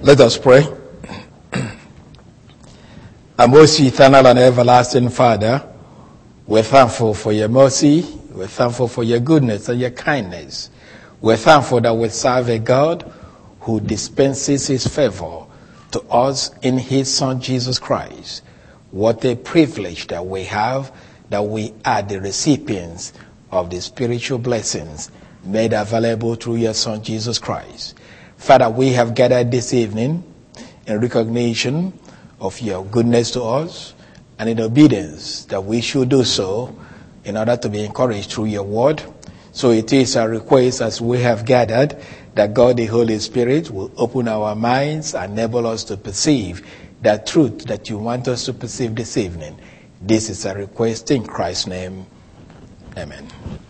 Let us pray. Our most eternal and everlasting Father, we're thankful for your mercy. We're thankful for your goodness and your kindness. We're thankful that we serve a God who dispenses his favor to us in his Son, Jesus Christ. What a privilege that we have, that we are the recipients of the spiritual blessings made available through your Son, Jesus Christ. Father, we have gathered this evening in recognition of your goodness to us and in obedience that we should do so in order to be encouraged through your word. So it is our request as we have gathered that God the Holy Spirit will open our minds and enable us to perceive that truth that you want us to perceive this evening. This is a request in Christ's name. Amen.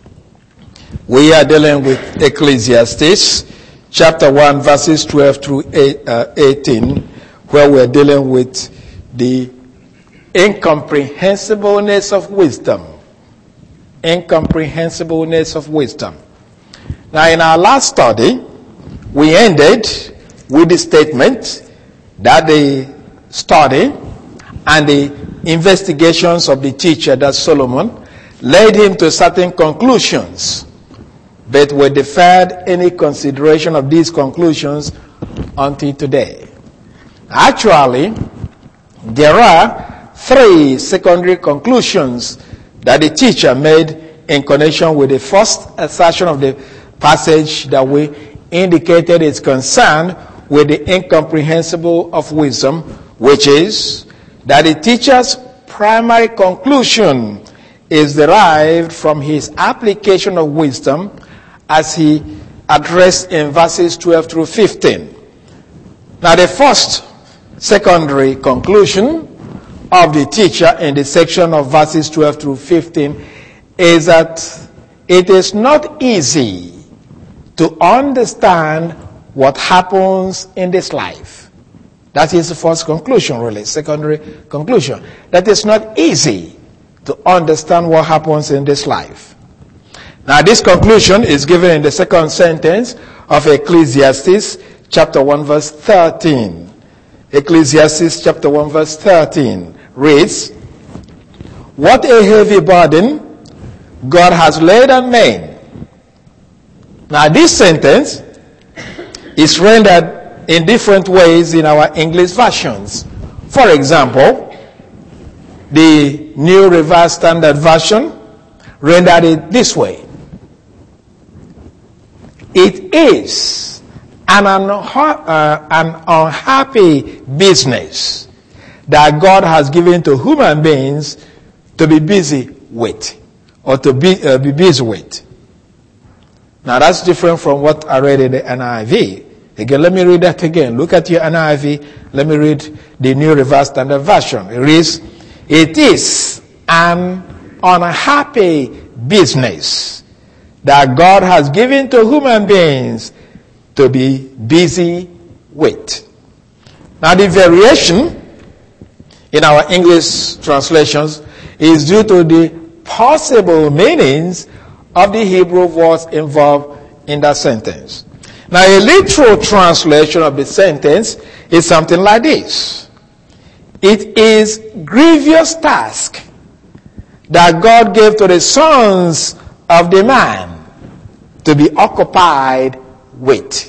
We are dealing with Ecclesiastes chapter 1 verses 12 through 18, where we're dealing with the incomprehensibleness of wisdom. Incomprehensibleness of wisdom. Now, in our last study, we ended with the statement that the study and the investigations of the teacher, that Solomon, led him to certain conclusions, but we deferred any consideration of these conclusions until today. Actually, there are three secondary conclusions that the teacher made in connection with the first assertion of the passage that we indicated is concerned with the incomprehensible of wisdom, which is that the teacher's primary conclusion is derived from his application of wisdom as he addressed in verses 12 through 15. Now, the first secondary conclusion of the teacher in the section of verses 12 through 15 is that it is not easy to understand what happens in this life. That is the first conclusion, really, secondary conclusion. That it's not easy to understand what happens in this life. Now, this conclusion is given in the second sentence of Ecclesiastes chapter 1 verse 13. Ecclesiastes chapter 1 verse 13 reads, "What a heavy burden God has laid on men." Now, this sentence is rendered in different ways in our English versions. For example, the New Revised Standard Version rendered it this way: "It is an unhappy business that God has given to human beings to be busy with, or to be busy with." Now, that's different from what I read in the NIV. Again, let me read that again. Look at your NIV. Let me read the New Revised Standard Version. It reads, "It is an unhappy business that God has given to human beings to be busy with." Now, the variation in our English translations is due to the possible meanings of the Hebrew words involved in that sentence. Now, a literal translation of the sentence is something like this: "It is grievous task that God gave to the sons of the man to be occupied with."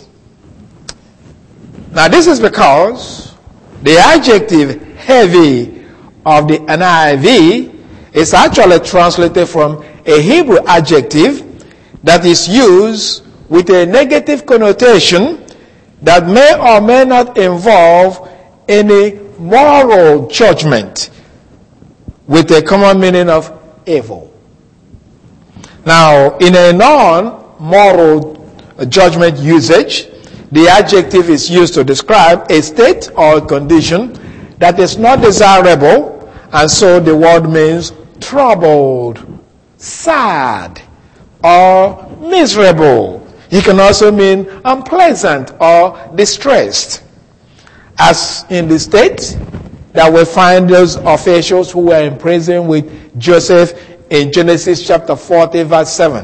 Now, this is because the adjective heavy of the NIV is actually translated from a Hebrew adjective that is used with a negative connotation that may or may not involve any moral judgment, with a common meaning of evil. Now, in a non-moral judgment usage, the adjective is used to describe a state or condition that is not desirable, and so the word means troubled, sad, or miserable. It can also mean unpleasant or distressed, as in the state that we find those officials who were in prison with Joseph in Genesis chapter 40 verse 7.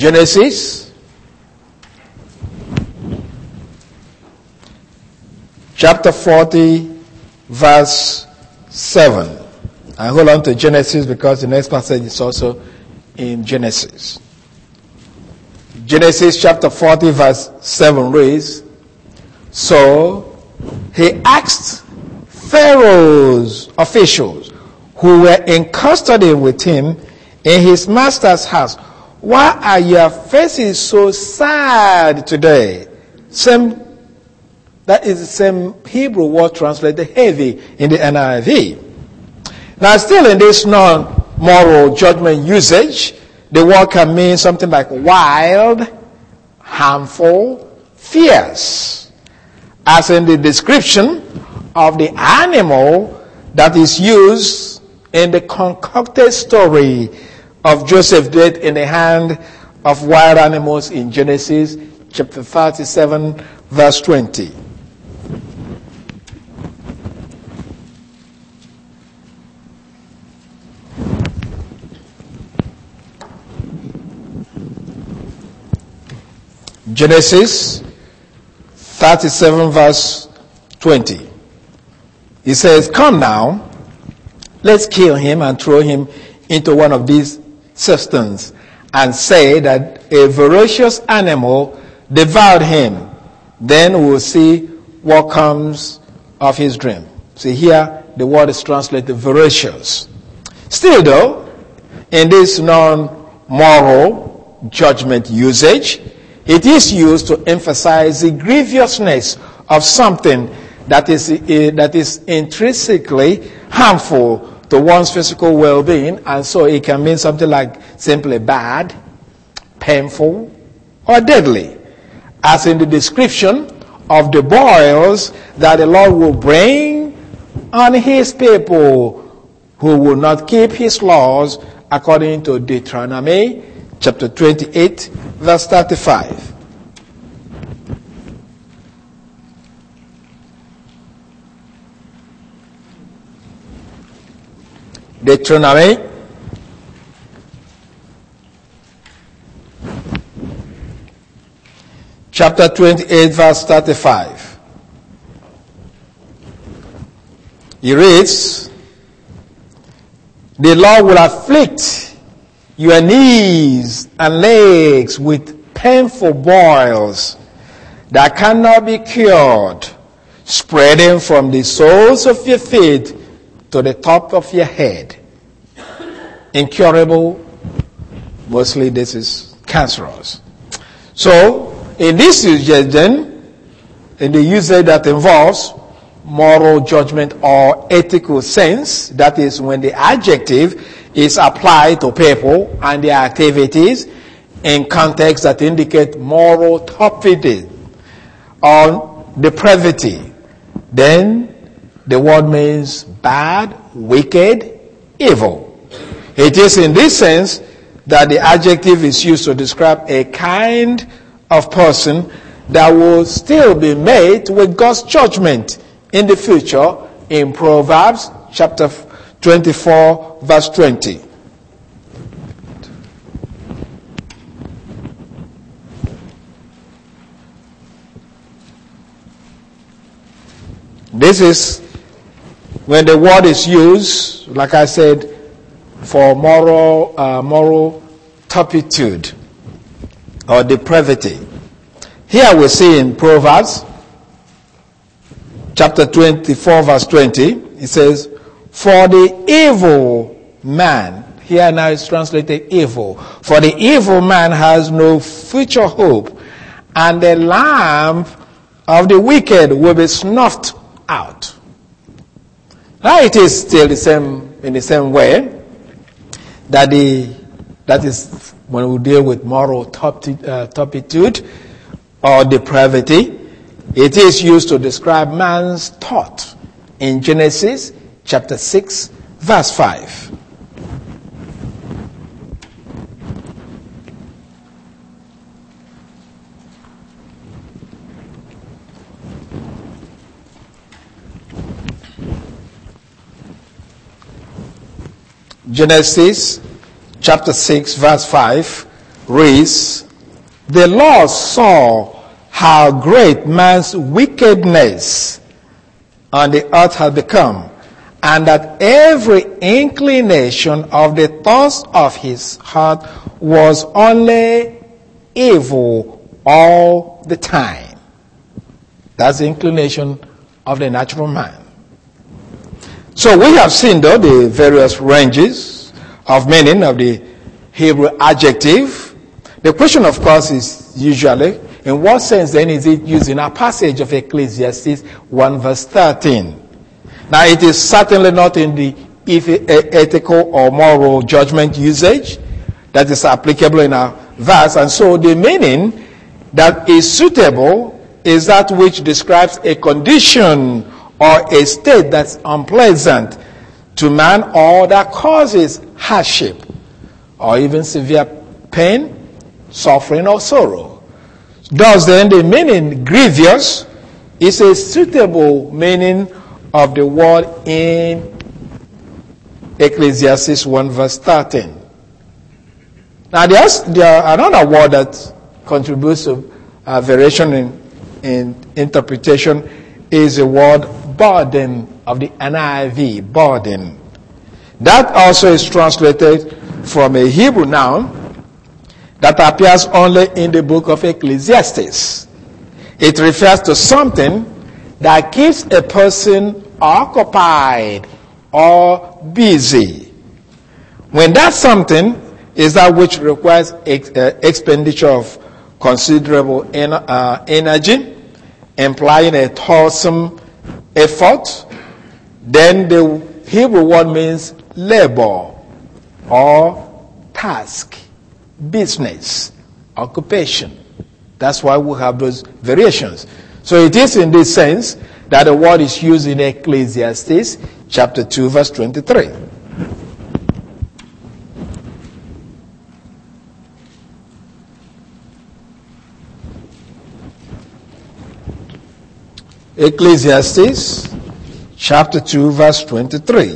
Genesis chapter 40, verse 7. I hold on to Genesis because the next passage is also in Genesis. Genesis chapter 40, verse 7 reads, "So he asked Pharaoh's officials who were in custody with him in his master's house, 'Why are your faces so sad today?'" That is the same Hebrew word translated heavy in the NIV. Now, still in this non-moral judgment usage, the word can mean something like wild, harmful, fierce, as in the description of the animal that is used in the concocted story of Joseph's death in the hand of wild animals in Genesis chapter 37, verse 20. Genesis 37 verse 20. He says, "Come now, let's kill him and throw him into one of these cisterns and say that a voracious animal devoured him. Then we'll see what comes of his dream." See here, the word is translated voracious. Still though, in this non-moral judgment usage, it is used to emphasize the grievousness of something that is intrinsically harmful to one's physical well-being, and so it can mean something like simply bad, painful, or deadly, as in the description of the boils that the Lord will bring on his people who will not keep his laws, according to Deuteronomy chapter 28, verse 35. Deuteronomy chapter 28, verse 35. He reads, "The Lord will afflict your knees and legs with painful boils that cannot be cured, spreading from the soles of your feet to the top of your head. Incurable," mostly this is cancerous. So, in this usage then, in the usage that involves moral judgment or ethical sense, that is when the adjective is applied to people and their activities in contexts that indicate moral turpitude or depravity, then the word means bad, wicked, evil. It is in this sense that the adjective is used to describe a kind of person that will still be made with God's judgment in the future in Proverbs chapter 24, verse 20. This is when the word is used, like I said, for moral turpitude or depravity. Here we see in Proverbs chapter 24, verse 20, it says, "For the evil man," here now it's translated evil, "for the evil man has no future hope, and the lamp of the wicked will be snuffed out." Now it is still in the same way that is when we deal with moral turpitude or depravity, it is used to describe man's thought in Genesis chapter 6, verse 5. Genesis chapter 6, verse 5 reads, "The Lord saw how great man's wickedness on the earth had become, and that every inclination of the thoughts of his heart was only evil all the time." That's the inclination of the natural man. So we have seen, though, the various ranges of meaning of the Hebrew adjective. The question, of course, is usually, in what sense then is it used in a passage of Ecclesiastes 1 verse 13? Now, it is certainly not in the ethical or moral judgment usage that is applicable in our verse, and so the meaning that is suitable is that which describes a condition or a state that's unpleasant to man or that causes hardship or even severe pain, suffering, or sorrow. Thus then, the meaning grievous is a suitable meaning of the word in Ecclesiastes 1 verse 13. Now there's another word that contributes to variation in interpretation is the word burden of the NIV, burden. That also is translated from a Hebrew noun that appears only in the book of Ecclesiastes. It refers to something that keeps a person occupied or busy. When that something is that which requires expenditure of considerable energy, implying a toilsome effort, then the Hebrew word means labor or task, business, occupation. That's why we have those variations. So it is in this sense that the word is used in Ecclesiastes chapter 2 verse 23. Ecclesiastes chapter 2 verse 23.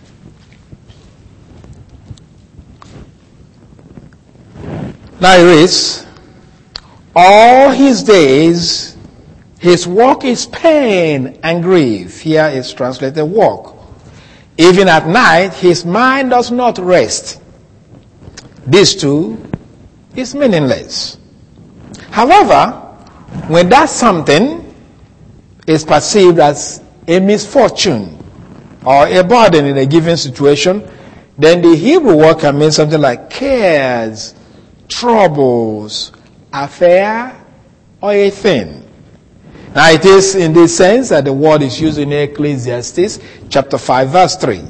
Now it reads, "All his days his work is pain and grief." Here is translated work. "Even at night his mind does not rest." This too is meaningless. However, when that something is perceived as a misfortune or a burden in a given situation, then the Hebrew word can mean something like cares, troubles, affair, or a thing. Now it is in this sense that the word is used in Ecclesiastes chapter 5 verse 3.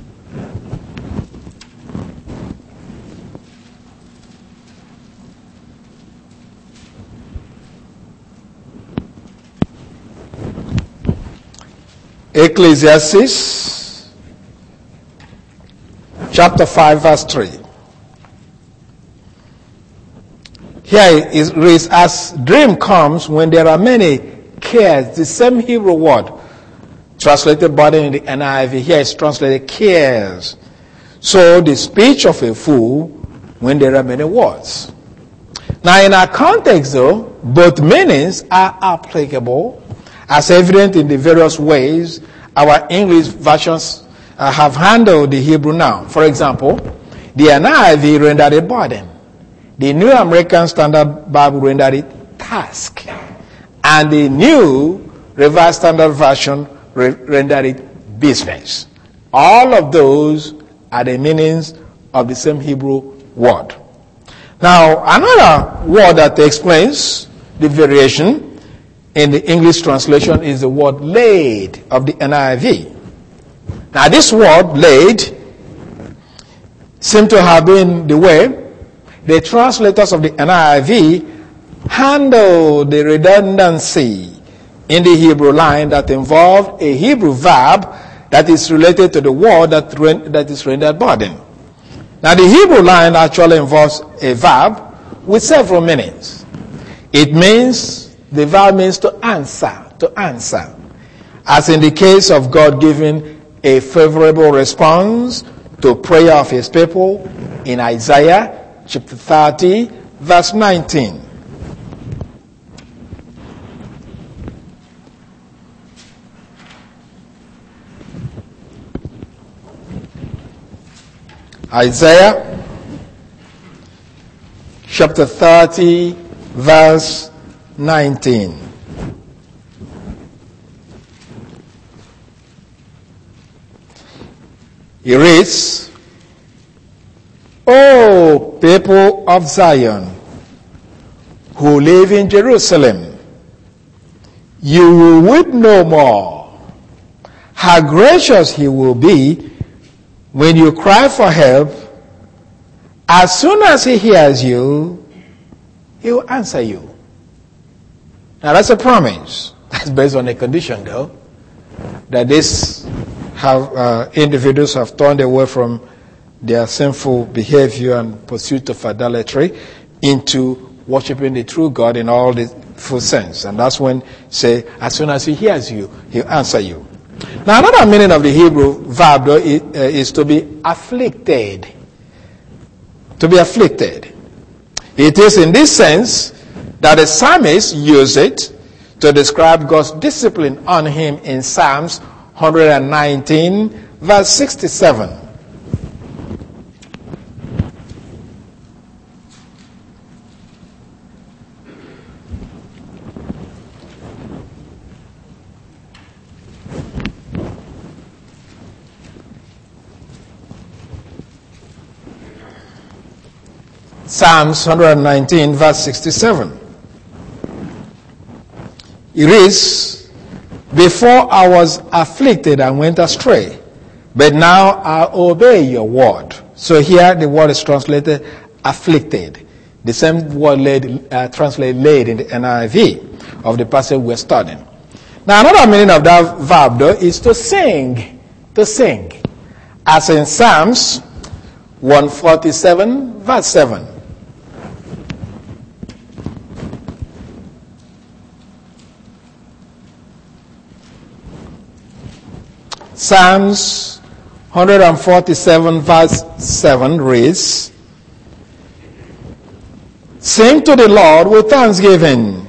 Ecclesiastes chapter 5 verse 3. Here it reads, "As dream comes when there are many cares." The same Hebrew word translated burden in the NIV, here is translated cares. So the speech of a fool when there are many words. Now in our context though, both meanings are applicable, as evident in the various ways our English versions have handled the Hebrew noun. For example, the NIV rendered it burden. The New American Standard Bible rendered it task. And the New Revised Standard Version rendered it business. All of those are the meanings of the same Hebrew word. Now, another word that explains the variation in the English translation is the word laid of the NIV. Now, this word laid seems to have been the way the translators of the NIV handle the redundancy in the Hebrew line that involved a Hebrew verb that is related to the word that is rendered burden. Now the Hebrew line actually involves a verb with several meanings. The verb means to answer. As in the case of God giving a favorable response to prayer of his people in Isaiah chapter 30 verse 19. Isaiah chapter 30, verse 19. He reads, O people of Zion, who live in Jerusalem, you will weep no more. How gracious he will be when you cry for help. As soon as he hears you, he will answer you. Now that's a promise. That's based on a condition, though, that this individuals have turned away from their sinful behavior and pursuit of idolatry into worshiping the true God in all the full sense. And that's when, say, as soon as he hears you, he'll answer you. Now, another meaning of the Hebrew verb, though, is to be afflicted. To be afflicted. It is in this sense that the psalmist used it to describe God's discipline on him in Psalms 119, verse 67. Psalms 119, verse 67. It reads, before I was afflicted and went astray, but now I obey your word. So here the word is translated afflicted. The same word translated laid in the NIV of the passage we're studying. Now another meaning of that verb, though, is to sing. To sing. As in Psalms 147, verse 7. Psalms 147, verse 7 reads, sing to the Lord with thanksgiving.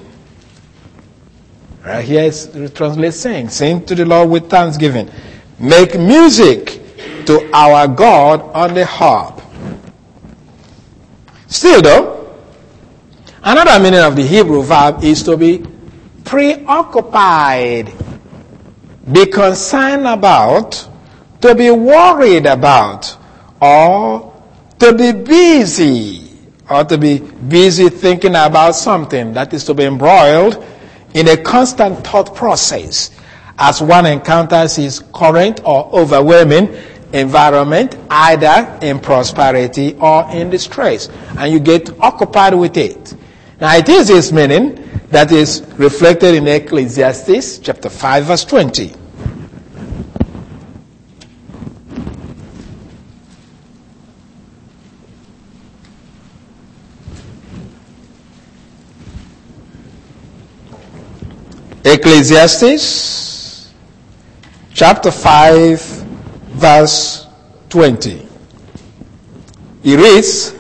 Right here it translates sing. Sing to the Lord with thanksgiving. Make music to our God on the harp. Still though, another meaning of the Hebrew verb is to be preoccupied. Be concerned about, to be worried about, or to be busy, or to be busy thinking about something. That is to be embroiled in a constant thought process as one encounters his current or overwhelming environment, either in prosperity or in distress, and you get occupied with it. Now it is this meaning that is reflected in Ecclesiastes chapter 5, verse 20. Ecclesiastes chapter 5, verse 20. He reads,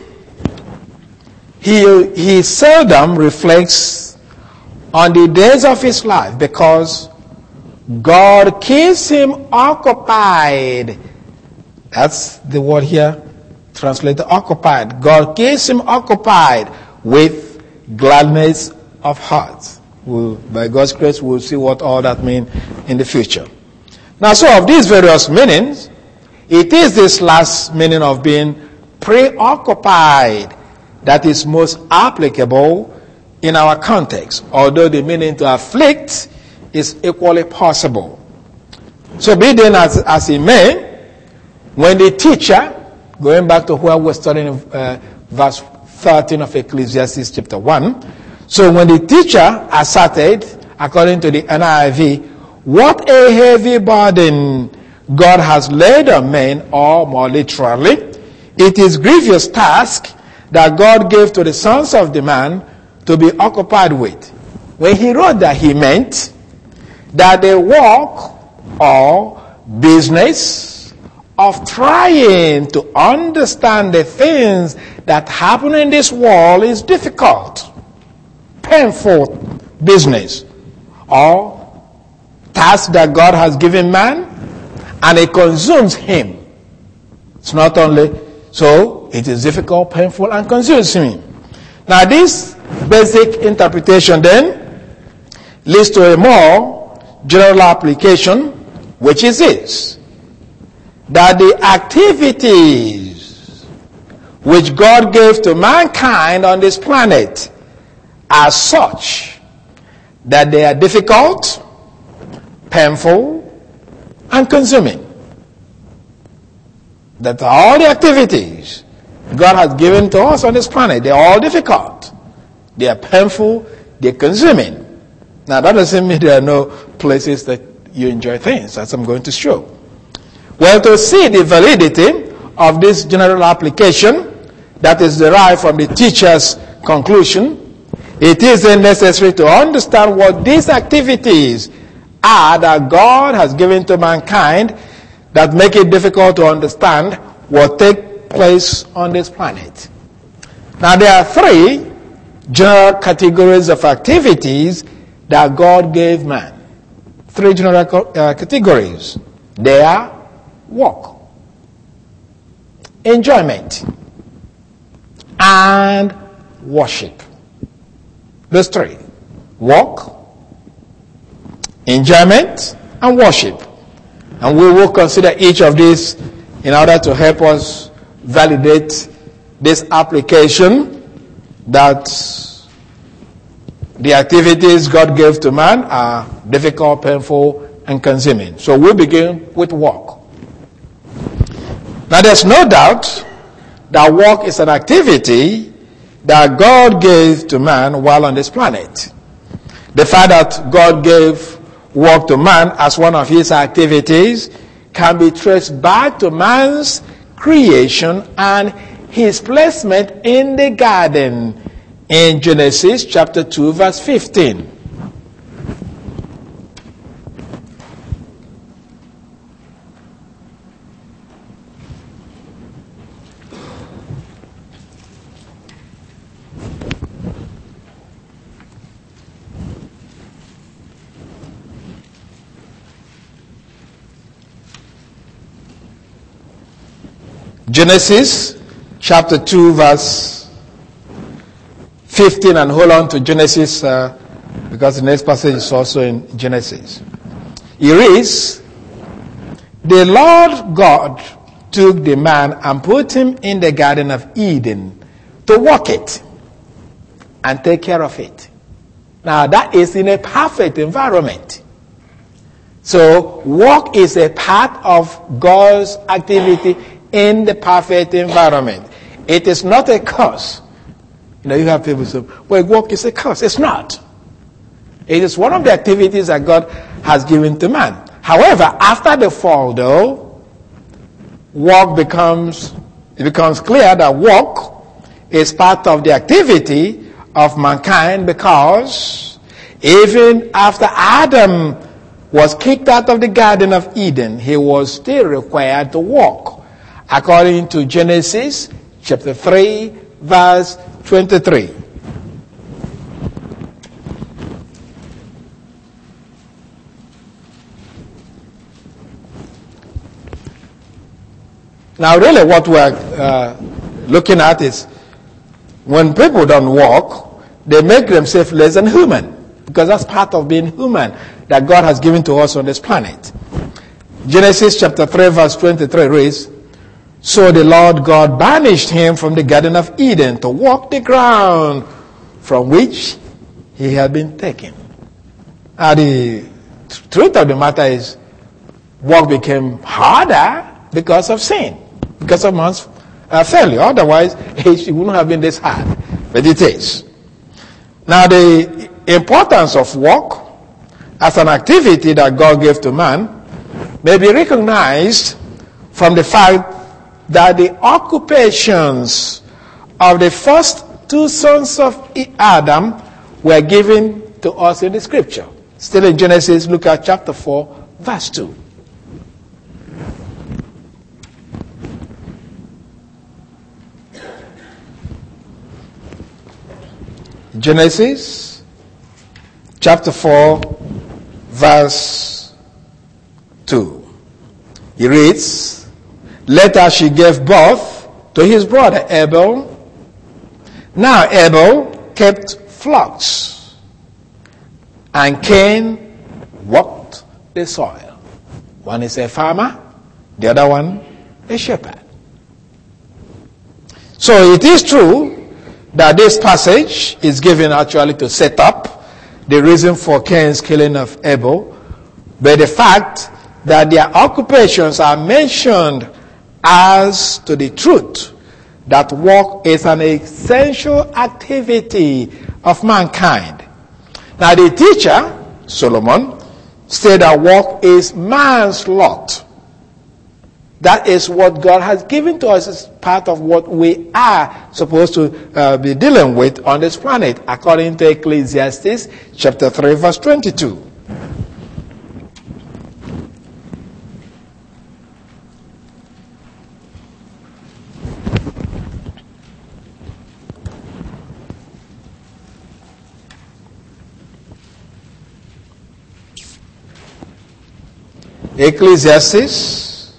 He seldom reflects on the days of his life because God keeps him occupied. That's the word here, translated occupied. God keeps him occupied with gladness of heart. By God's grace, we'll see what all that means in the future. Now, so of these various meanings, it is this last meaning of being preoccupied that is most applicable in our context, although the meaning to afflict is equally possible. So be then as it may, when the teacher, going back to where we're studying verse 13 of Ecclesiastes chapter 1, so when the teacher asserted, according to the NIV, what a heavy burden God has laid on men, or more literally, it is grievous task that God gave to the sons of the man to be occupied with. When he wrote that, he meant that the work or business of trying to understand the things that happen in this world is difficult, painful business, or task that God has given man, and it consumes him. It's not only so, it is difficult, painful, and consumes him. Now, this basic interpretation then leads to a more general application, which is this: that the activities which God gave to mankind on this planet are such that they are difficult, painful, and consuming. That all the activities God has given to us on this planet, they're all difficult, they are painful, they're consuming. Now, that doesn't mean there are no places that you enjoy things, as I'm going to show. Well, to see the validity of this general application that is derived from the teacher's conclusion, it is then necessary to understand what these activities are that God has given to mankind that make it difficult to understand what takes place on this planet. Now, there are three general categories of activities that God gave man. Three general categories. They are work, enjoyment, and worship. Those three: work, enjoyment, and worship. And we will consider each of these in order to help us validate this application that the activities God gave to man are difficult, painful, and consuming. So we'll begin with work. Now, there's no doubt that work is an activity that God gave to man while on this planet. The fact that God gave work to man as one of his activities can be traced back to man's creation and his placement in the garden in Genesis chapter 2 verse 15. Genesis chapter 2 verse 15, and hold on to Genesis because the next passage is also in Genesis. It reads, "The Lord God took the man and put him in the Garden of Eden to work it and take care of it." Now, that is in a perfect environment. So work is a part of God's activity in the perfect environment. It is not a curse. You have people say, well, work is a curse. It's not. It is one of the activities that God has given to man. However, after the fall, though, it becomes clear that work is part of the activity of mankind, because even after Adam was kicked out of the Garden of Eden, he was still required to work, according to Genesis chapter 3, verse 23. Now, really what we're looking at is when people don't work, they make themselves less than human, because that's part of being human that God has given to us on this planet. Genesis chapter 3, verse 23 reads, "So the Lord God banished him from the Garden of Eden to walk the ground from which he had been taken." Now, the truth of the matter is, work became harder because of sin, because of man's failure. Otherwise, it wouldn't have been this hard, but it is. Now, the importance of work as an activity that God gave to man may be recognized from the fact that the occupations of the first two sons of Adam were given to us in the scripture. Still in Genesis, look at chapter 4, verse 2. Genesis chapter 4, verse 2. He reads, later she gave birth to his brother Abel. Now Abel kept flocks, and Cain worked the soil. One is a farmer, the other one a shepherd. So it is true that this passage is given actually to set up the reason for Cain's killing of Abel, but the fact that their occupations are mentioned as to the truth that work is an essential activity of mankind. Now the teacher, Solomon, said that work is man's lot. That is what God has given to us as part of what we are supposed to be dealing with on this planet, according to Ecclesiastes chapter 3, verse 22. Ecclesiastes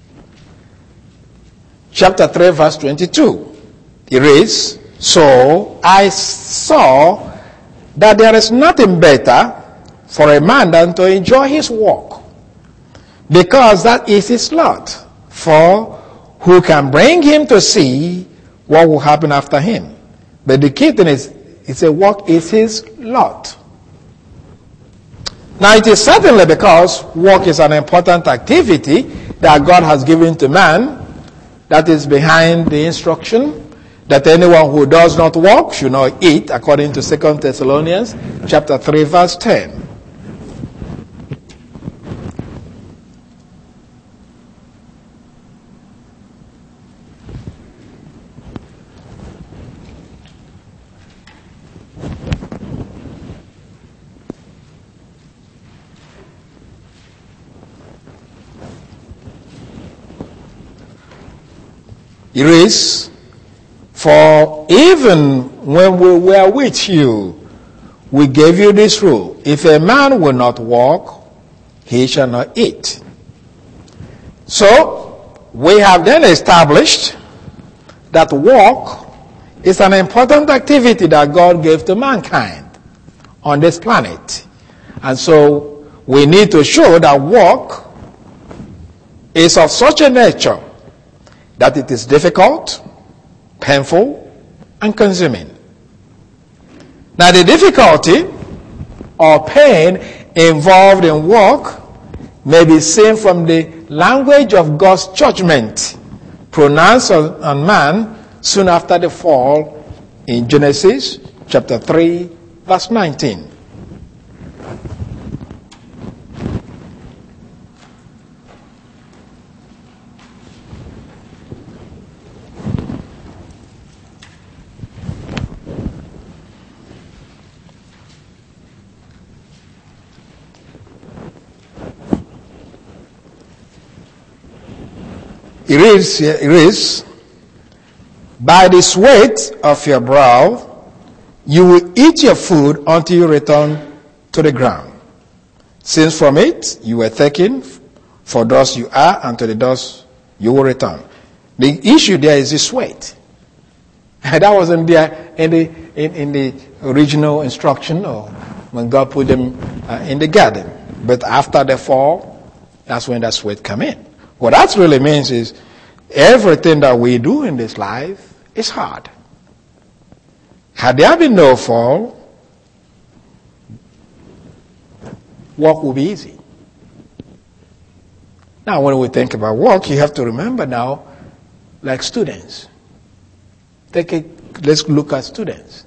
chapter 3, verse 22. It reads, so I saw that there is nothing better for a man than to enjoy his work, because that is his lot. For who can bring him to see what will happen after him? But the key thing is, it's a work is his lot. Now it is certainly because work is an important activity that God has given to man that is behind the instruction that anyone who does not work should not eat, according to 2 Thessalonians chapter 3, verse 10. It is, for even when we were with you, we gave you this rule: if a man will not walk, he shall not eat. So, we have then established that walk is an important activity that God gave to mankind on this planet. And so, we need to show that walk is of such a nature that it is difficult, painful, and consuming. Now the difficulty or pain involved in work may be seen from the language of God's judgment pronounced on man soon after the fall in Genesis chapter 3, verse 19. It is, by the sweat of your brow, you will eat your food until you return to the ground. Since from it you were taken, for dust you are, and to the dust you will return. The issue there is the sweat. That wasn't there in the original instruction or when God put them in the garden. But after the fall, that's when that sweat come in. What that really means is everything that we do in this life is hard. Had there been no fall, work would be easy. Now, when we think about work, you have to remember now, like students. Let's look at students.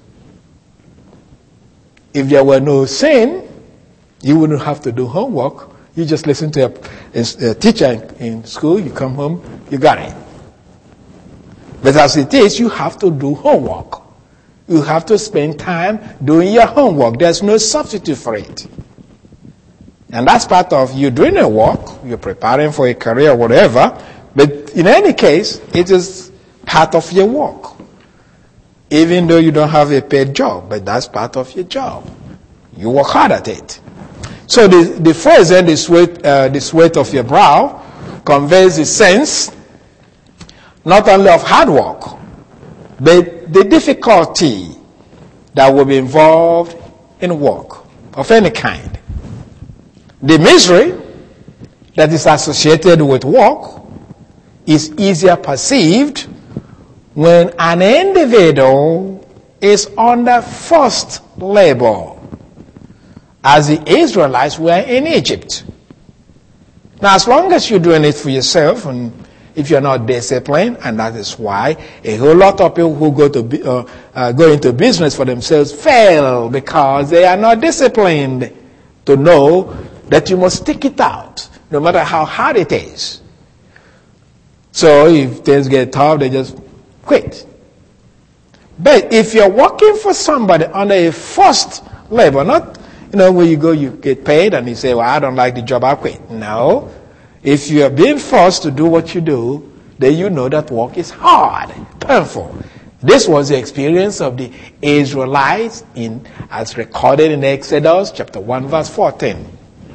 If there were no sin, you wouldn't have to do homework. You just listen to a teacher in school, you come home, you got it. But as it is, you have to do homework. You have to spend time doing your homework. There's no substitute for it. And that's part of you doing a work, you're preparing for a career or whatever, but in any case, it is part of your work. even though you don't have a paid job, but that's part of your job. You work hard at it. So the phrase, the sweat of your brow, conveys the sense not only of hard work, but the difficulty that will be involved in work of any kind. The misery that is associated with work is easier perceived when an individual is under forced labor, as the Israelites were in Egypt. Now, as long as you're doing it for yourself, and if you're not disciplined, and that is why a whole lot of people who go into business for themselves fail, because they are not disciplined to know that you must stick it out, no matter how hard it is. So if things get tough, they just quit. But if you're working for somebody under a forced labor, not, where you go, you get paid, and you say, well, I don't like the job, I'll quit. No. If you are being forced to do what you do, then you know that work is hard, painful. This was the experience of the Israelites as recorded in Exodus chapter 1, verse 14.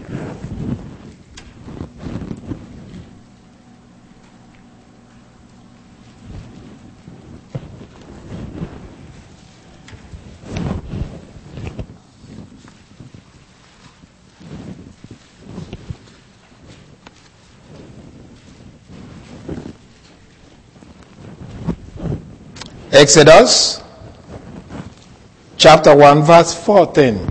Exodus chapter 1 verse 14.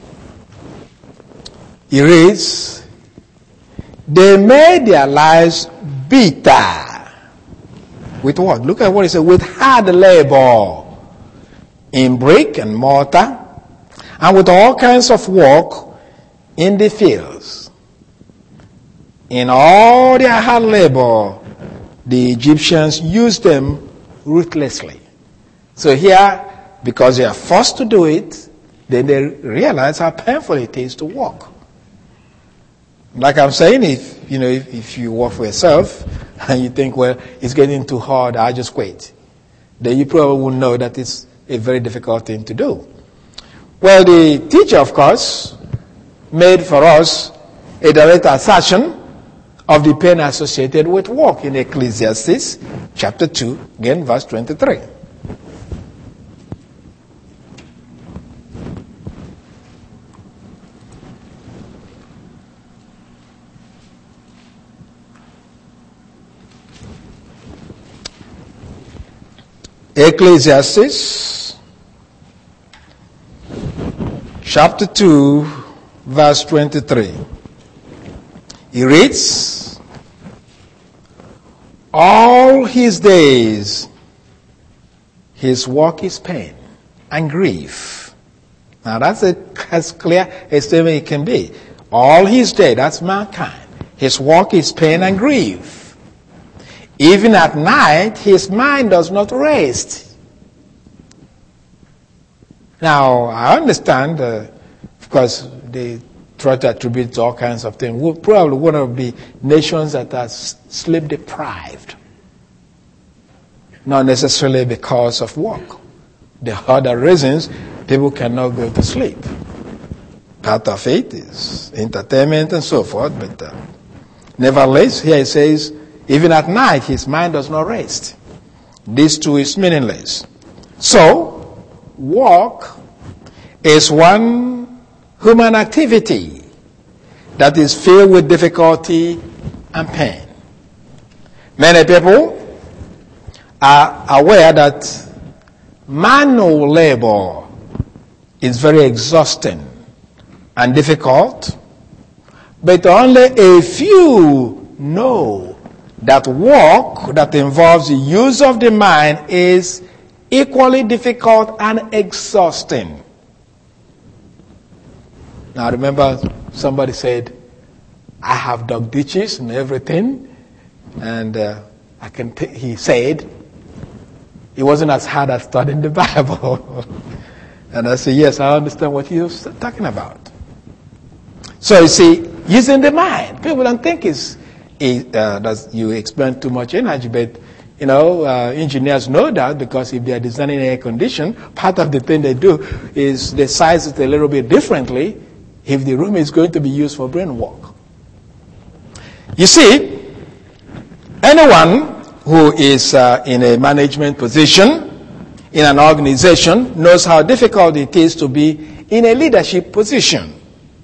It reads, they made their lives bitter. With what? Look at what it says. With hard labor in brick and mortar, and with all kinds of work in the fields. In all their hard labor, the Egyptians used them ruthlessly. So here, because they are forced to do it, then they realize how painful it is to work. Like I'm saying, if you work for yourself and you think, well, it's getting too hard, I just quit, then you probably will know that it's a very difficult thing to do. Well, the teacher, of course, made for us a direct assertion of the pain associated with work in Ecclesiastes chapter 2, again, verse 23. Ecclesiastes chapter 2, verse 23. He reads, all his days, his work is pain and grief. Now that's as clear a statement it can be. All his days, that's mankind. His work is pain and grief. Even at night, his mind does not rest. Now, I understand, of course, they try to attribute all kinds of things. We're probably one of the nations that are sleep deprived. Not necessarily because of work. There are other reasons people cannot go to sleep. Part of it is entertainment and so forth, but nevertheless, here it says, even at night, his mind does not rest. This too is meaningless. So, work is one human activity that is filled with difficulty and pain. Many people are aware that manual labor is very exhausting and difficult, but only a few know that work that involves the use of the mind is equally difficult and exhausting. Now remember, somebody said, I have dug ditches and everything, and he said, it wasn't as hard as studying the Bible. And I said, yes, I understand what he was talking about. So you see, using the mind, people don't think that you expend too much energy, but engineers know that, because if they are designing air condition, part of the thing they do is they size it a little bit differently if the room is going to be used for brain work. You see, anyone who is in a management position in an organization knows how difficult it is to be in a leadership position.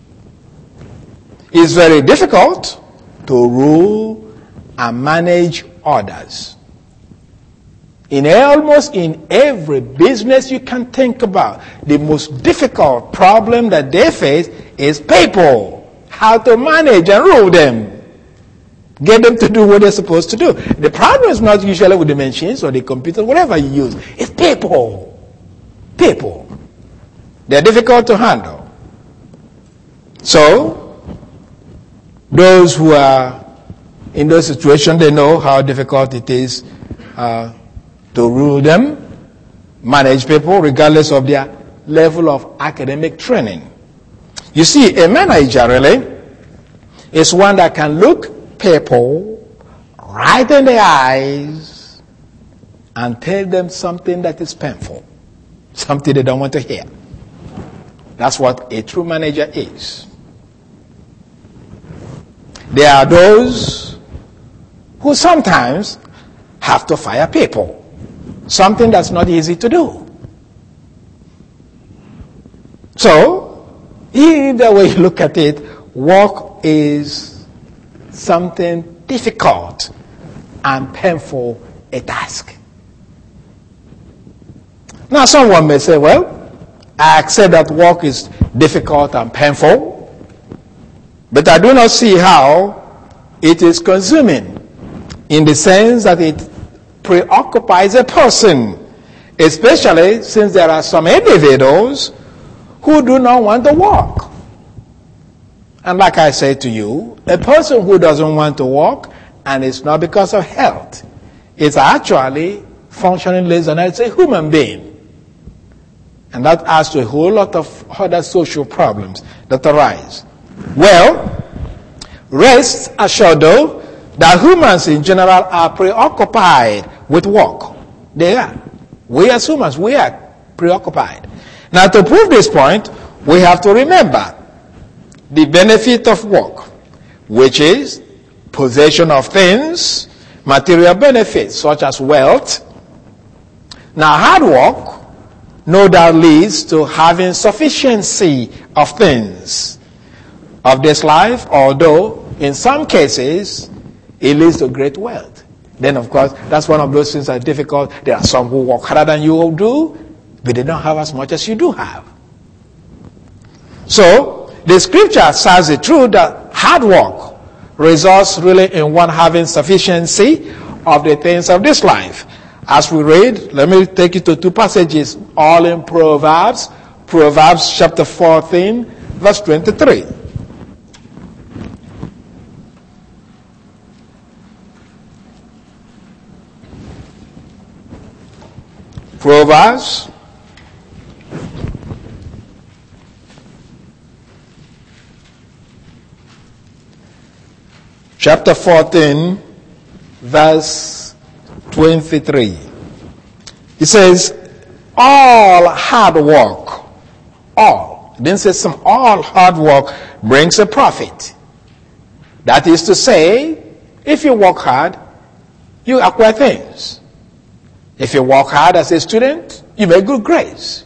It's very difficult to rule and manage others. Almost in every business you can think about, the most difficult problem that they face is people. How to manage and rule them. Get them to do what they're supposed to do. The problem is not usually with the machines or the computers, whatever you use. It's people. People. They're difficult to handle. So, those who are in those situations, they know how difficult it is to rule them, manage people, regardless of their level of academic training. You see, a manager really is one that can look people right in the eyes and tell them something that is painful, something they don't want to hear. That's what a true manager is. There are those who sometimes have to fire people, something that's not easy to do. So, either way you look at it, work is something difficult and painful a task. Now someone may say, well, I accept that work is difficult and painful, but I do not see how it is consuming, in the sense that it preoccupies a person, especially since there are some individuals who do not want to work. And like I said to you, a person who doesn't want to work, and it's not because of health, it's actually functioning less than a human being. And that adds to a whole lot of other social problems that arise. Well, rest assured though that humans in general are preoccupied with work. They are. We as humans, we are preoccupied. Now to prove this point, we have to remember the benefit of work, which is possession of things, material benefits such as wealth. Now hard work no doubt leads to having sufficiency of things of this life, although in some cases it leads to great wealth. Then of course that's one of those things that are difficult. There are some who work harder than you do, but they don't have as much as you do have. So the scripture says the truth that hard work results really in one having sufficiency of the things of this life. As we read, let me take you to two passages, all in Proverbs. Proverbs chapter 14, verse 23. Proverbs chapter 14, verse 23. It says, all hard work, all, it didn't say some, all hard work brings a profit. That is to say, if you work hard, you acquire things. If you work hard as a student, you make good grades.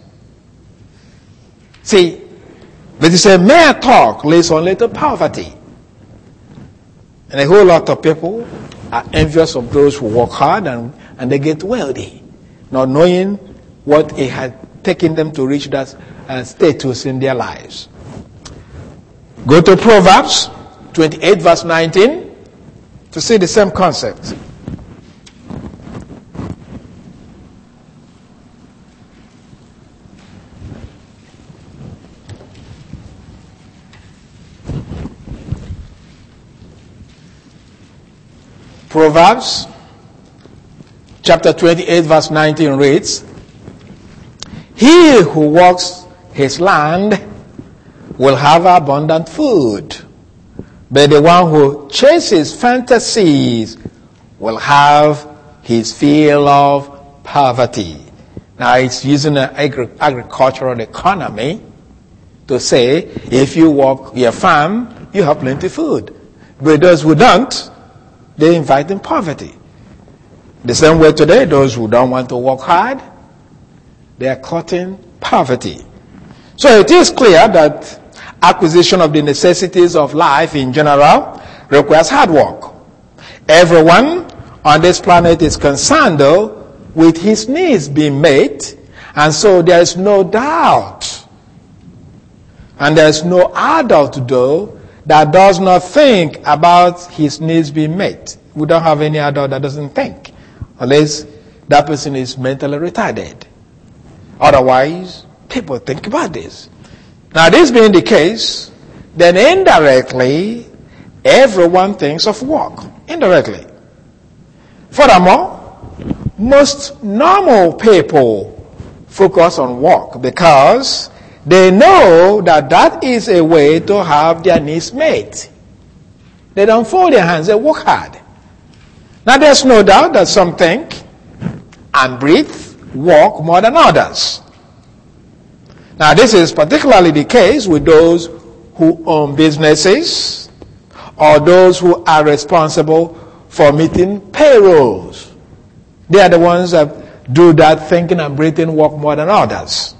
See, but it says, mere talk leads only to poverty. And a whole lot of people are envious of those who work hard and they get wealthy, not knowing what it had taken them to reach that status in their lives. Go to Proverbs 28 verse 19 to see the same concept. Proverbs chapter 28 verse 19 reads, he who works his land will have abundant food, but the one who chases fantasies will have his field of poverty. Now it's using an agricultural economy to say, if you work your farm, you have plenty of food. But those who don't, they invite in poverty. The same way today, those who don't want to work hard, they are caught in poverty. So it is clear that acquisition of the necessities of life in general requires hard work. Everyone on this planet is concerned, though, with his needs being met, and so there is no doubt, and there is no adult, though, that does not think about his needs being met. We don't have any adult that doesn't think, unless that person is mentally retarded. Otherwise, people think about this. Now, this being the case, then indirectly, everyone thinks of work. Indirectly. Furthermore, most normal people focus on work because they know that that is a way to have their needs met. They don't fold their hands, they work hard. Now, there's no doubt that some think and breathe work more than others. Now, this is particularly the case with those who own businesses or those who are responsible for meeting payrolls. They are the ones that do that thinking and breathing work more than others.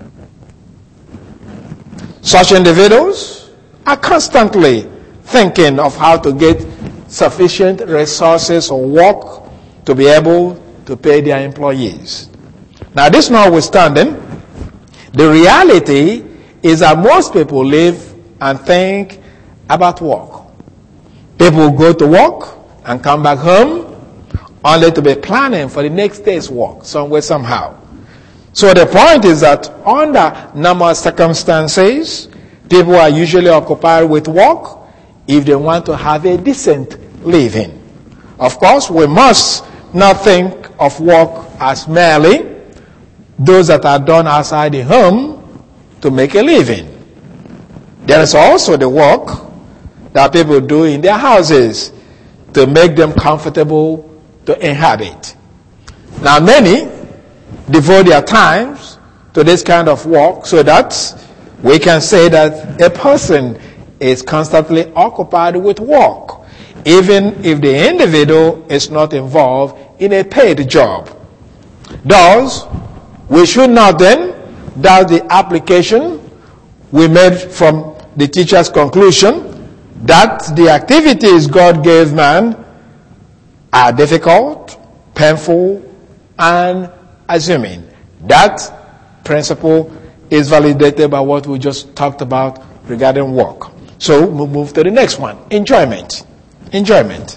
Such individuals are constantly thinking of how to get sufficient resources or work to be able to pay their employees. Now, this notwithstanding, the reality is that most people live and think about work. People go to work and come back home only to be planning for the next day's work, somewhere, somehow. So the point is that under normal circumstances, people are usually occupied with work if they want to have a decent living. Of course, we must not think of work as merely those that are done outside the home to make a living. There is also the work that people do in their houses to make them comfortable to inhabit. Now, many devote their times to this kind of work so that we can say that a person is constantly occupied with work, even if the individual is not involved in a paid job. Thus, we should not then doubt the application we made from the teacher's conclusion that the activities God gave man are difficult, painful, and assuming. That principle is validated by what we just talked about regarding work. So we'll move to the next one. Enjoyment. Enjoyment.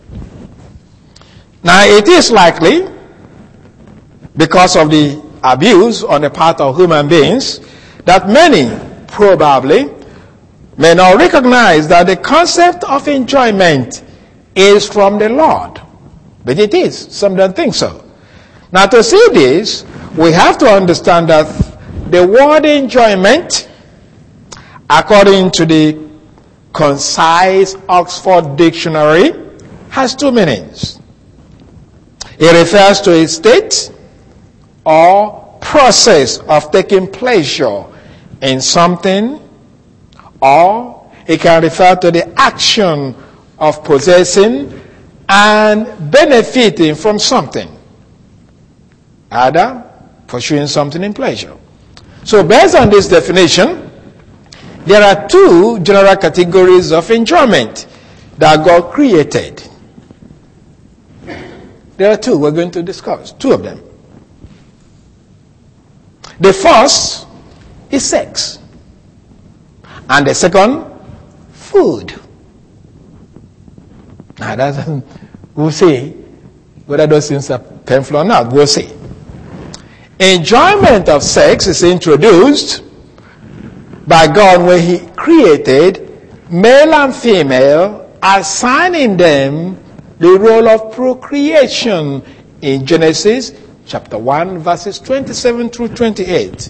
Now, it is likely, because of the abuse on the part of human beings, that many probably may not recognize that the concept of enjoyment is from the Lord. But it is. Some don't think so. Now, to see this, we have to understand that the word enjoyment, according to the concise Oxford Dictionary, has two meanings. It refers to a state or process of taking pleasure in something, or it can refer to the action of possessing and benefiting from something, either pursuing something in pleasure. So based on this definition, there are two general categories of enjoyment that God created. There are two we're going to discuss, two of them. The first is sex, and the second, food. Now, we'll see whether those things are painful or not. We'll see. Enjoyment of sex is introduced by God when He created male and female, assigning them the role of procreation in Genesis chapter 1, verses 27 through 28.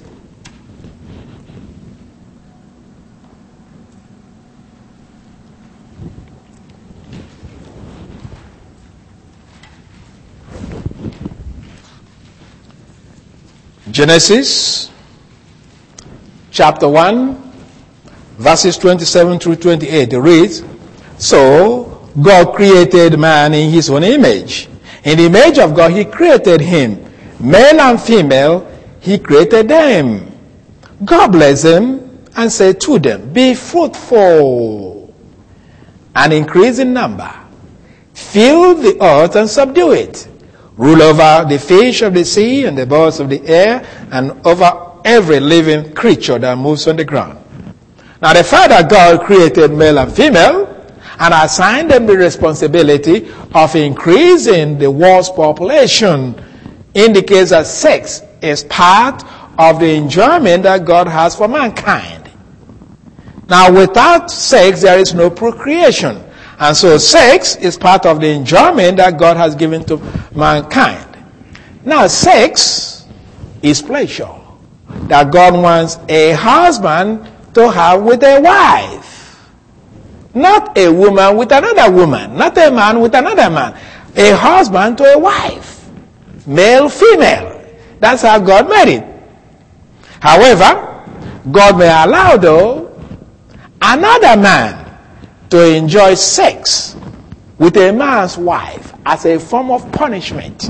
Genesis chapter 1, verses 27 through 28, it reads, "So God created man in his own image. In the image of God he created him. Male and female he created them. God blessed them and said to them, be fruitful and increase in number. Fill the earth and subdue it. Rule over the fish of the sea and the birds of the air and over every living creature that moves on the ground." Now the Father God created male and female and assigned them the responsibility of increasing the world's population. Indicates that sex is part of the enjoyment that God has for mankind. Now without sex there is no procreation. And so sex is part of the enjoyment that God has given to mankind. Now sex is pleasure that God wants a husband to have with a wife. Not a woman with another woman. Not a man with another man. A husband to a wife. Male, female. That's how God made it. However, God may allow, though, another man to enjoy sex with a man's wife as a form of punishment.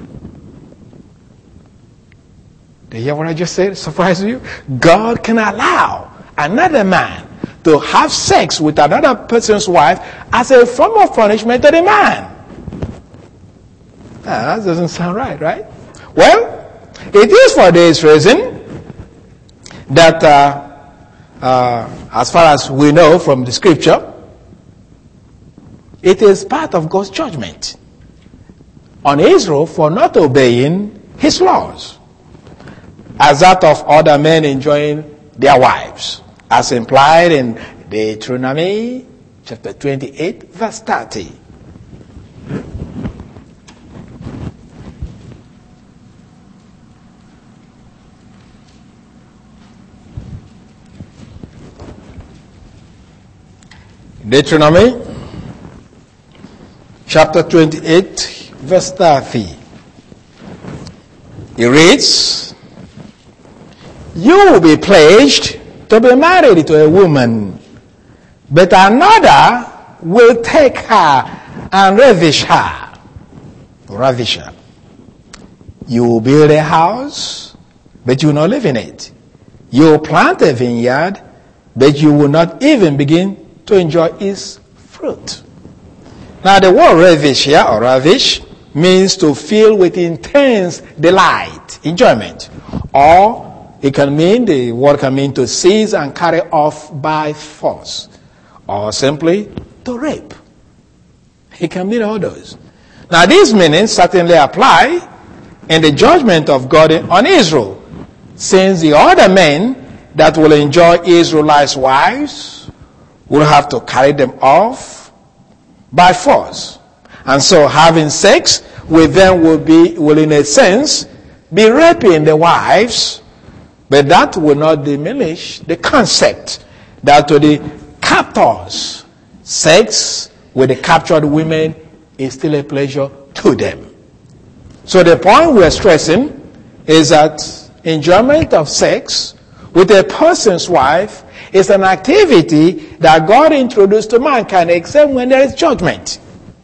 Do you hear what I just said? Surprise you? God can allow another man to have sex with another person's wife as a form of punishment to the man. That doesn't sound right, right? Well, it is for this reason that as far as we know from the scripture, it is part of God's judgment on Israel for not obeying his laws, as that of other men enjoying their wives, as implied in Deuteronomy chapter 28, verse 30. Deuteronomy chapter 28, verse 30. It reads, "You will be pledged to be married to a woman, but another will take her and ravish her." Ravish her. You will build a house, but you will not live in it. You will plant a vineyard, but you will not even begin to enjoy its fruit. Now the word ravish here, or ravish, means to fill with intense delight, enjoyment. Or it can mean, the word can mean to seize and carry off by force. Or simply to rape. It can mean all those. Now these meanings certainly apply in the judgment of God on Israel, since the other men that will enjoy Israelites' wives will have to carry them off by force. And so having sex with them will in a sense be raping the wives, but that will not diminish the concept that to the captors, sex with the captured women is still a pleasure to them. So the point we're stressing is that enjoyment of sex with a person's wife is an activity that God introduced to mankind, except when there is judgment.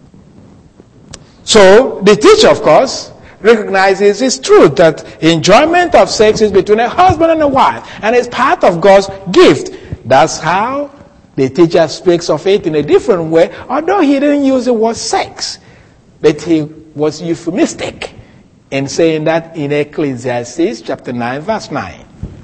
So the teacher, of course, recognizes this truth that enjoyment of sex is between a husband and a wife, and it's part of God's gift. That's how the teacher speaks of it in a different way, although he didn't use the word sex, but he was euphemistic in saying that in Ecclesiastes chapter 9, verse 9.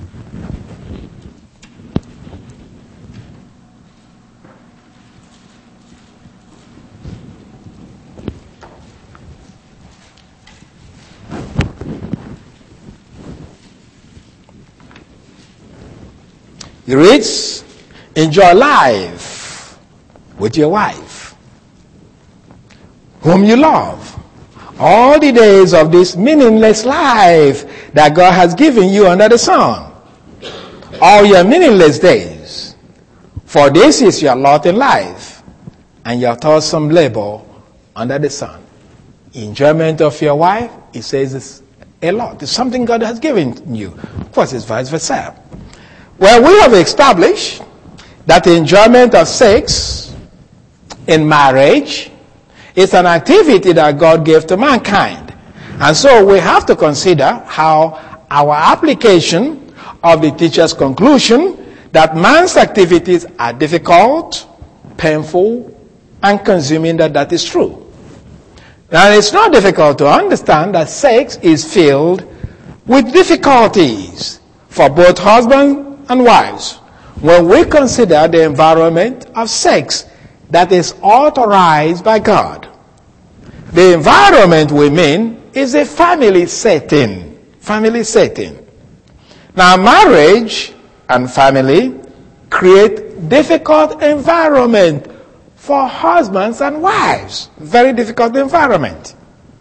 It reads, "Enjoy life with your wife, whom you love, all the days of this meaningless life that God has given you under the sun. All your meaningless days. For this is your lot in life, and your toilsome labor under the sun." Enjoyment of your wife, it says, is a lot. It's something God has given you. Of course, it's vice versa. Well, we have established that the enjoyment of sex in marriage is an activity that God gave to mankind. And so we have to consider how our application of the teacher's conclusion that man's activities are difficult, painful, and consuming, that is true. Now, it's not difficult to understand that sex is filled with difficulties for both husbands and wives when we consider the environment of sex that is authorized by God. The environment we mean is a family setting. Family setting. Now, marriage and family create difficult environment for husbands and wives. Very difficult environment.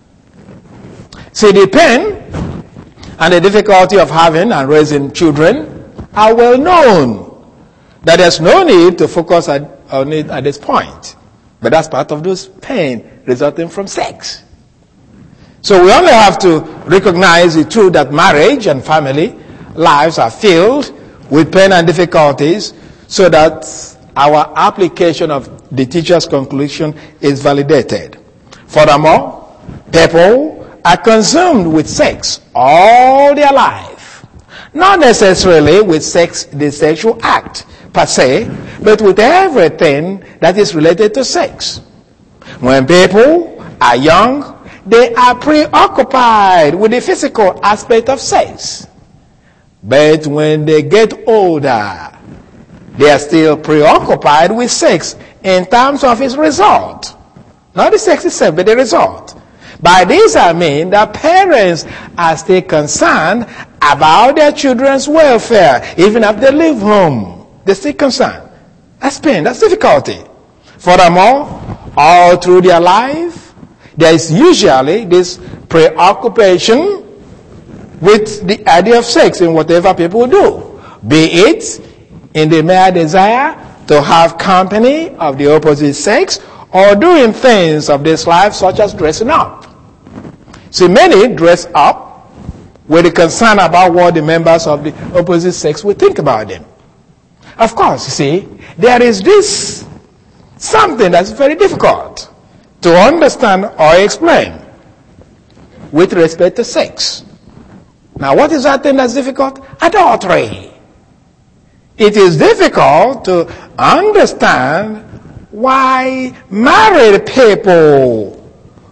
See, the pain and the difficulty of having and raising children are well known. That there's no need to focus on it at this point. But that's part of those pain resulting from sex. So we only have to recognize the truth that marriage and family lives are filled with pain and difficulties, so that our application of the teacher's conclusion is validated. Furthermore, people are consumed with sex all their life. Not necessarily with sex, the sexual act per se, but with everything that is related to sex. When people are young, they are preoccupied with the physical aspect of sex. But when they get older, they are still preoccupied with sex in terms of its result. Not the sex itself, but the result. By this I mean that parents are still concerned about their children's welfare, even if they leave home. They're still concerned. That's pain, that's difficulty. Furthermore, all through their life, there is usually this preoccupation with the idea of sex in whatever people do. Be it in the mere desire to have company of the opposite sex, or doing things of this life such as dressing up. See, many dress up with a concern about what the members of the opposite sex will think about them. Of course, you see, there is this something that's very difficult to understand or explain with respect to sex. Now, what is that thing that's difficult? Adultery. It is difficult to understand why married people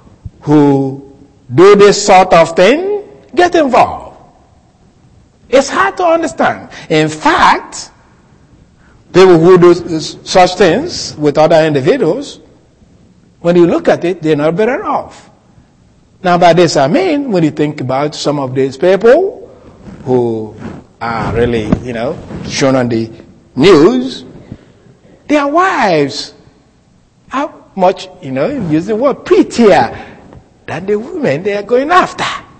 who do this sort of thing get involved. It's hard to understand. In fact, people who do such things with other individuals, when you look at it, they're not better off. Now, by this I mean, when you think about some of these people who are really, shown on the news, their wives are much, use the word, prettier than the women they are going after.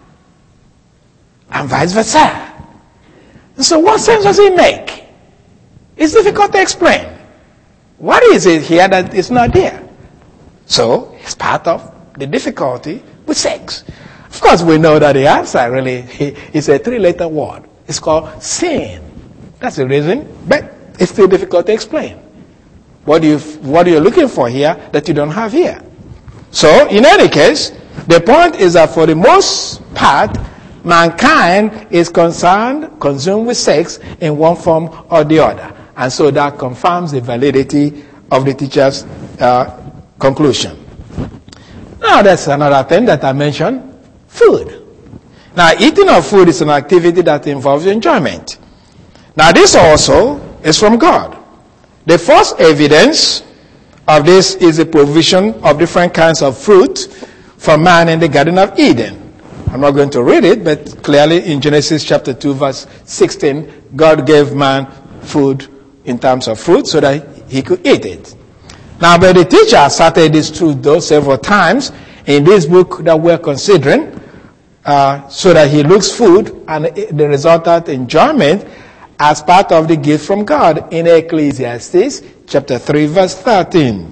And vice versa. So what sense does it make? It's difficult to explain. What is it here that is not there? So, it's part of the difficulty with sex. Of course, we know that the answer really is a 3-letter word. It's called sin. That's the reason, but it's still difficult to explain. What you're looking for here that you don't have here. So, in any case, the point is that for the most part, mankind is consumed with sex in one form or the other. And so that confirms the validity of the teacher's conclusion. Now, that's another thing that I mentioned, food. Now, eating of food is an activity that involves enjoyment. Now, this also is from God. The first evidence of this is the provision of different kinds of fruit for man in the Garden of Eden. I'm not going to read it, but clearly in Genesis chapter 2, verse 16, God gave man food in terms of fruit so that he could eat it. Now, but the teacher asserted this truth, though, several times in this book that we're considering, so that he looks food and the resultant enjoyment as part of the gift from God in Ecclesiastes chapter 3, verse 13.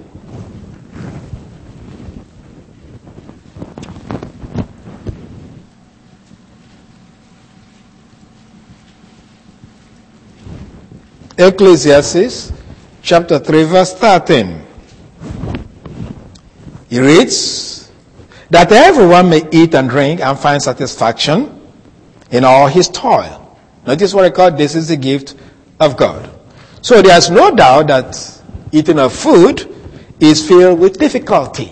Ecclesiastes chapter 3 verse 13. He reads, that everyone may eat and drink and find satisfaction in all his toil. Notice what I call this is the gift of God. So there's no doubt that eating of food is filled with difficulty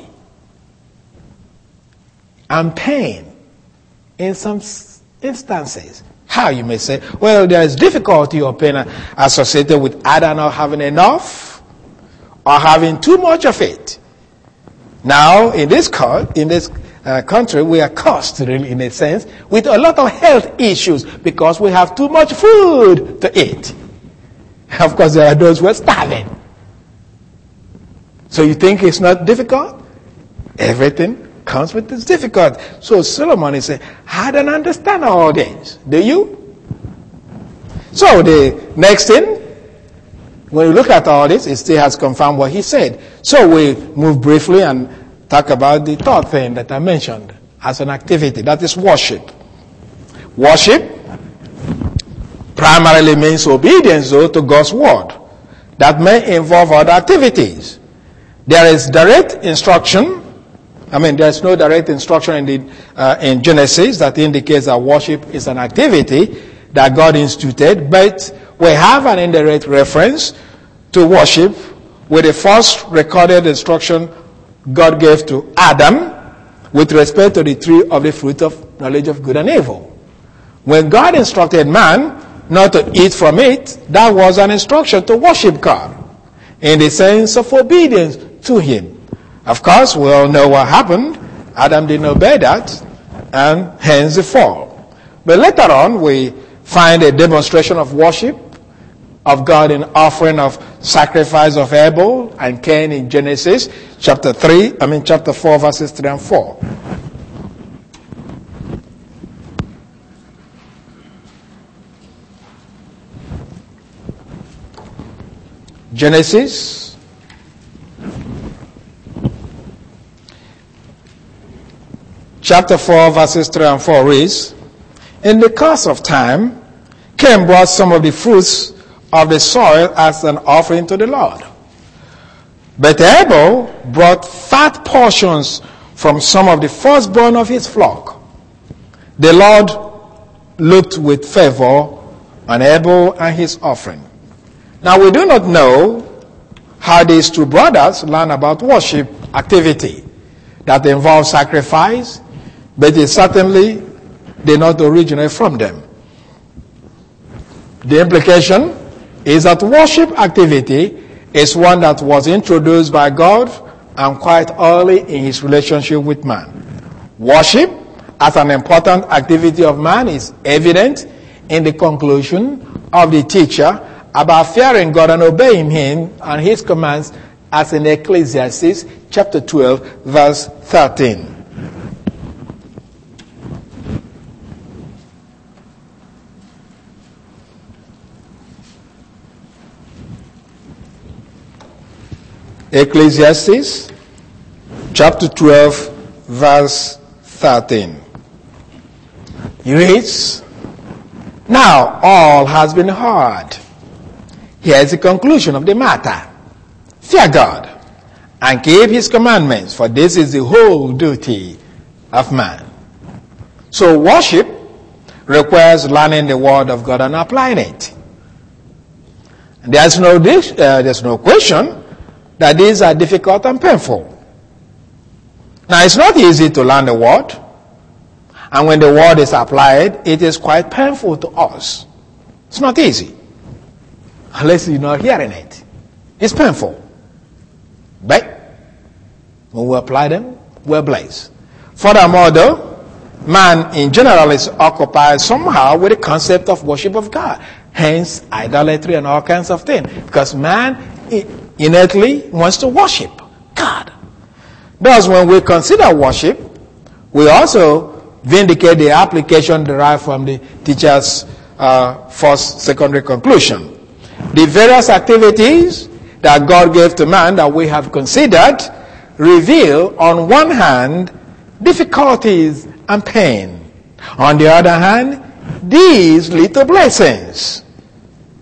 and pain in some instances. How, you may say? Well, there is difficulty or pain associated with either not having enough or having too much of it. Now, in this country, we are cursed, really, in a sense, with a lot of health issues because we have too much food to eat. Of course, there are those who are starving. So you think it's not difficult? Everything comes with its difficulty. So Solomon is saying, I don't understand all this. Do you? So the next thing, when you look at all this, it still has confirmed what he said. So we move briefly and talk about the third thing that I mentioned as an activity. That is worship. Worship primarily means obedience, though, to God's word. That may involve other activities. There is direct instruction. There's no direct instruction in Genesis that indicates that worship is an activity that God instituted, but we have an indirect reference to worship with the first recorded instruction God gave to Adam with respect to the tree of the fruit of knowledge of good and evil. When God instructed man not to eat from it, that was an instruction to worship God in the sense of obedience to him. Of course, we all know what happened. Adam didn't obey that, and hence the fall. But later on, we find a demonstration of worship of God in offering of sacrifice of Abel and Cain in Genesis chapter 4, verses 3 and 4. Genesis chapter 4, verses 3 and 4 reads, in the course of time, Cain brought some of the fruits of the soil as an offering to the Lord. But Abel brought fat portions from some of the firstborn of his flock. The Lord looked with favor on Abel and his offering. Now we do not know how these two brothers learn about worship activity that involves sacrifice, but it certainly did not originate from them. The implication is that worship activity is one that was introduced by God and quite early in his relationship with man. Worship as an important activity of man is evident in the conclusion of the teacher about fearing God and obeying him and his commands as in Ecclesiastes chapter 12 verse 13. Ecclesiastes chapter 12 verse 13. He reads, now all has been heard. Here is the conclusion of the matter. Fear God and keep his commandments, for this is the whole duty of man. So worship requires learning the word of God and applying it. And there's no question that these are difficult and painful. Now, it's not easy to learn the word, and when the word is applied, it is quite painful to us. It's not easy, unless you're not hearing it. It's painful. But when we apply them, we're blessed. Furthermore, though, man in general is occupied somehow with the concept of worship of God. Hence, idolatry and all kinds of things. Because man innately wants to worship God. Thus, when we consider worship, we also vindicate the application derived from the teacher's first secondary conclusion. The various activities that God gave to man that we have considered reveal, on one hand, difficulties and pain. On the other hand, these lead to blessings.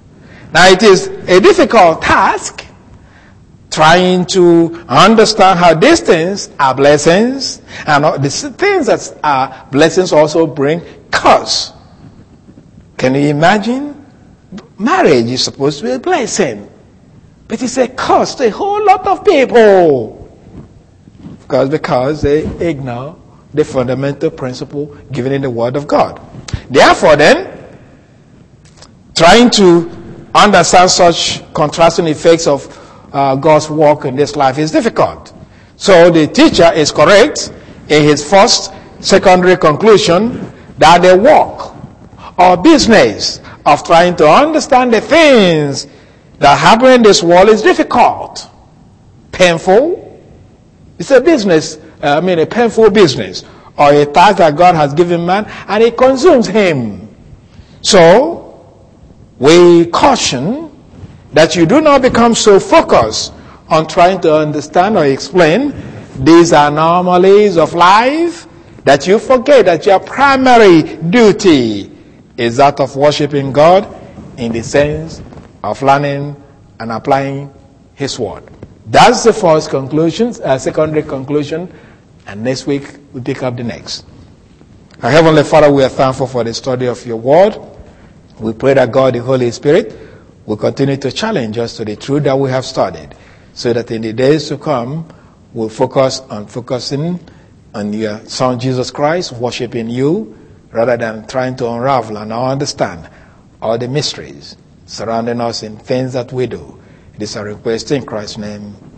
Now, it is a difficult task trying to understand how these things are blessings, and the things that are blessings also bring curse. Can you imagine? Marriage is supposed to be a blessing, but it's a curse to a whole lot of people. Because they ignore the fundamental principle given in the Word of God. Therefore then, trying to understand such contrasting effects of God's work in this life is difficult. So the teacher is correct in his first secondary conclusion that the work or business of trying to understand the things that happen in this world is difficult, painful. It's a business, a painful business, or a task that God has given man, and it consumes him. So, we caution that you do not become so focused on trying to understand or explain these anomalies of life that you forget that your primary duty is that of worshiping God in the sense of learning and applying His Word. That's the first conclusion, secondary conclusion, and next week we'll pick up the next. Our Heavenly Father, we are thankful for the study of your Word. We pray that God, the Holy Spirit, will continue to challenge us to the truth that we have studied, so that in the days to come, we'll focusing on your Son Jesus Christ, worshiping you, rather than trying to unravel and understand all the mysteries surrounding us in things that we do. It is a request in Christ's name.